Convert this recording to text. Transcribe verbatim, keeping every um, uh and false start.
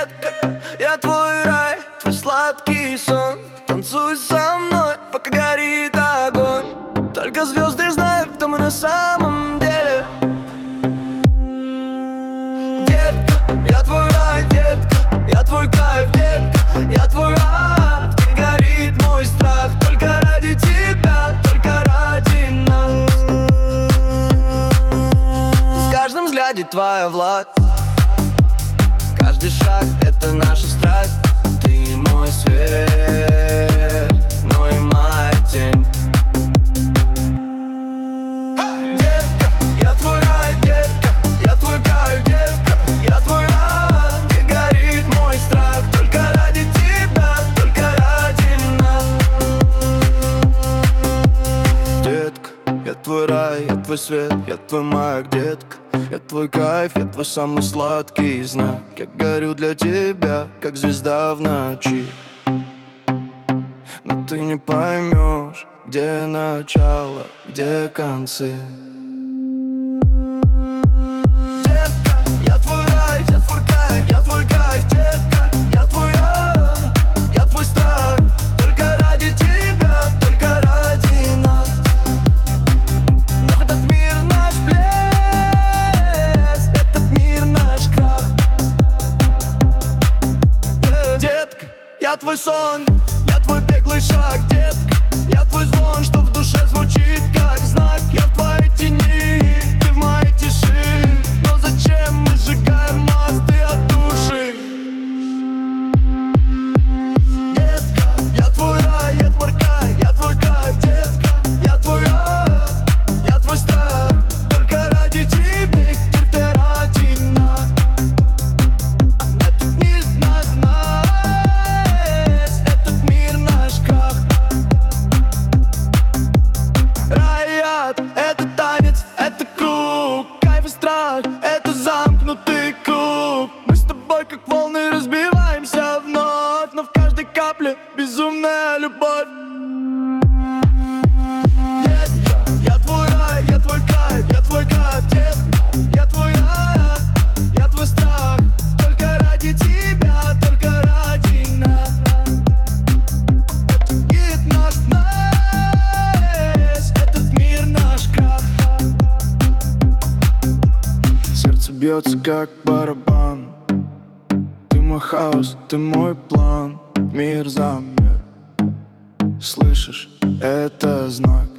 детка, я твой рай, твой сладкий сон. Танцуй со мной, пока горит огонь. Только звезды знают, кто мы на самом деле. Детка, я твой рай, детка, я твой кайф, детка, я твой ад. Где горит мой страх, только ради тебя, только ради нас. В каждом взгляде твоя власть, каждый шаг — это наша страсть. Ты мой свет, но и моя тень. Детка, я твой рай, детка, я твой кайф, детка, я твой рай. Где горит мой страх, только ради тебя, только ради нас. Детка, я твой рай, я твой свет, я твой маяк, детка. Я твой кайф, я твой самый сладкий знак. Я горю для тебя, как звезда в ночи. Но ты не поймешь, где начало, где концы. Детка, я твой рай, я твой кайф, я твой кайф, детка, я твой рай, я твой страх. Только ради тебя, только ради нас. Но этот мир наш блеск, этот мир наш крах. Детка, я твой сон, я твой беглый шаг, детка, я твой звон, что в душе звучит как знак. Я в твоей тени, ты в моей тиши. Но зачем мы сжигаем мосты от души? Детка, я твой рай, я твой кайф, я твой кайф, детка, я твой рай, я твой страх. Только ради тебя, только ради нас. Этот мир наш, этот мир наш крах. Рай, это танец, это круг. Кайф и страх, это замкнутый круг. Мы с тобой как волны разбиваемся вновь, но в каждой капле безумная любовь. Детка, я твой рай, я твой кайф, я твой кайф, детка, я твой рай, я твой страх. Только ради тебя, только ради нас. Этот мир наш, этот мир наш крах. Сердце бьется как барабан. Ты мой хаос, ты мой план. Мир за мир. Слышишь, это знак.